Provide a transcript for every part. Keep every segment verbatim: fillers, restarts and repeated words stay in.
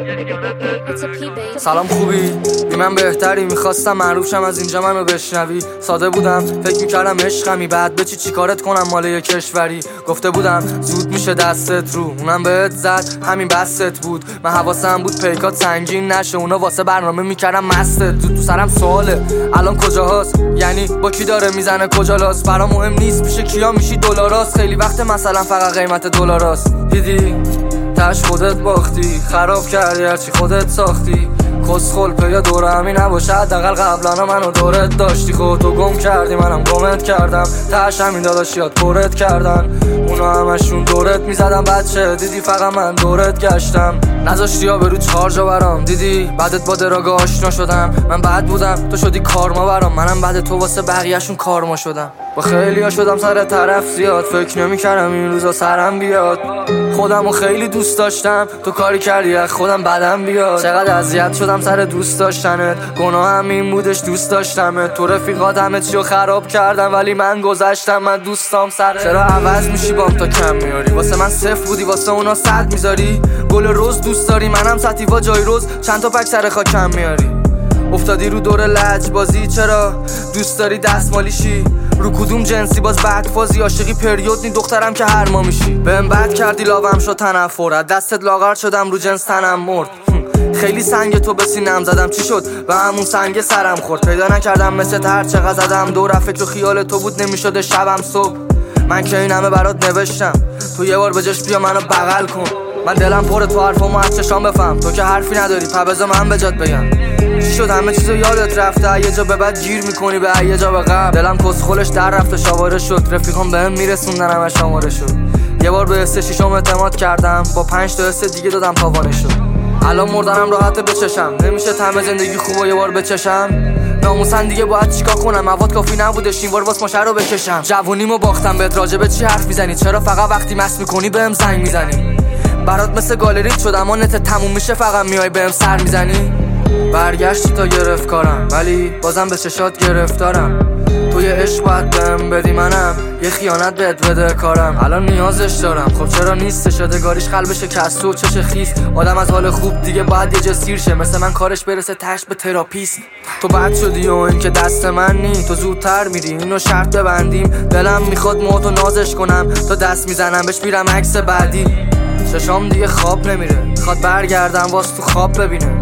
سلام خوبی؟ بی من بهتری؟ میخواستم معروف شم از اینجا منو بشنوی. ساده بودم فکر میکردم عشقمی، بعد به چی چی کارت کنم مال یه کشوری. گفته بودم زود میشه دستت رو، اونم بهت زد همین بست بود. من حواسم بود پیکات سنگین نشه، اونا واسه برنامه میکردم مستت. زود تو سرم سواله الان کجاهاست، یعنی با کی داره میزنه کجا لاس. برام مهم نیست پیش کیا میشی دلاراست، خیلی وقت مثلا فقط قیمت دلاراست. دیدی تش خودت باختی، خراب کردی هرچی خودت ساختی. کسخل پیا دور همی نباشه، حداقل قبلا منو دورت داشتی. خودتو گم کردی منم گمت کردم، تش همین داداشیات پرت کردن. اونا همشون دورت میزدم بچه، دیدی فقط من دورت گشتم. نذاشتی ها برو چهار جا برام، دیدی بعدت با دراگه آشنا شدم. من بد بودم تو شدی کارما برام، منم بعد تو واسه بقیه‌شون کارما شدم. با خیلیا شدم سر طرف زیاد، فکر نمی‌کردم این روزا سرم بیاد. خودمو خیلی دوست داشتم، تو کاری کردی از خودم بدم بیاد. چقدر اذیت شدم سر دوست داشتنت، گناهم این بودش دوست داشتمت. تو رفیقات همه چیو خراب کردم ولی من گذشتم، من دوستام سرت. چرا عوض میشی بام تا کم میاری، واسه من صفر بودی واسه اونا صد میذاری. گل روز دوست داری منم سطیوا جای روز، چند تا پک سر خاکم میاری. افتادی رو دور لج بازی، چرا دوست داری دستمالیشی؟ رو کدوم جنسی باز بعد فازی، عاشقی پریود نی دخترم که هر ما میشی. بهم بد کردی لاوم شد تنفرت، دستت لاغر شدم رو جنس تنم مرد. خیلی سنگ تو به سینم زدم، چی شد و همون سنگ سرم خورد. پیدا نکردم مثل هر چقدر زدم دور، فکر و خیال تو بود نمیشده شبم صبح. من که این همه برات نوشتم، تو یه بار بجاش بیا منو بغل کن. من دلم پره تو حرفامو از چشام بفهم، تو که حرفی نداری پا بذار من بجات بگم. چی شد همه چیزو یادت رفته، یه جا به بعد گیر میکنی به یه جا به قبل. دلم کسخلش در رفته شاواره شد، رفیقام بهم میرسوندن همه شماره شد. یه بار به حس شیشم اعتماد کردم، با پنج تا حس دیگه دادم تاوانه شد. الان مردنم راحته بچشم، نمیشه طعم زندگی خوبو یه بار بچشم. ناموسن دیگه باید چیکار کنم، مواد کافی نبودش این بار واس ماشه رو بکشم. جوونیمو باختم بهت، راجبه چی حرف میزنی؟ چرا فقط وقتی مست میکنی بهم زنگ میزنی؟ برات مثل گالریت شد اما نت تموم میشه فقط میای بهم سر میزنی. برگشتی تا گرفت کارم ولی بازم به چشات گرفتارم. تو یه عشق باید بهم بدی، منم یه خیانت بهت بده کارم. الان نیازش دارم، خب چرا نیستش؟ یادگاریش قلبش کسته و چش خیس. آدم از حال خوب دیگه باید یه جسیر شه، مثل من کارش برسه تش به تراپیست. تو بد شدی و این که دست من نی، تو زودتر میری اینو شرط ببندیم. دلم میخواد موتو نازش کنم، تا دست میزنم بهش میرم عکس بعدی. چشام دیگه خواب نمیره، میخواد برگردم واس تو خواب ببینه.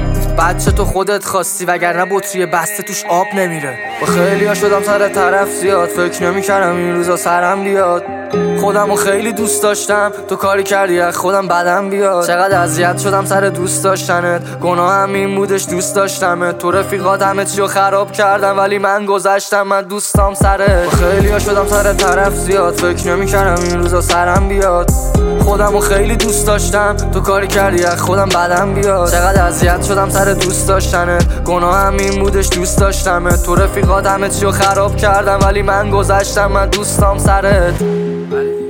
بچه تو خودت خواستی وگرنه بطری بسته توش آب نمیره. با خیلیا شدم سر طرف زیاد، فکر نمیکردم این روزا سرم بیاد. خودمو خیلی دوست داشتم، تو کاری کردی از خودم بدم بیاد. چقدر اذیت شدم سر دوست داشتنت، گناهم این بودش دوست داشتمت. تو رفیقات همه چیو خراب کردم ولی من گذشتم، من دوستام سرت. با خیلیا شدم سر طرف زیاد، فکر نمیکردم این روزا سرم بیاد. خودمو خیلی دوست داشتم، تو کاری کردی از خودم بدم بیاد. چقدر اذیت شدم سر دوست داشتنت، گناهم این بودش دوست داشتمت. تو رفیقات همه چیو خراب کردم ولی من گذشتم، من دوستام سرت.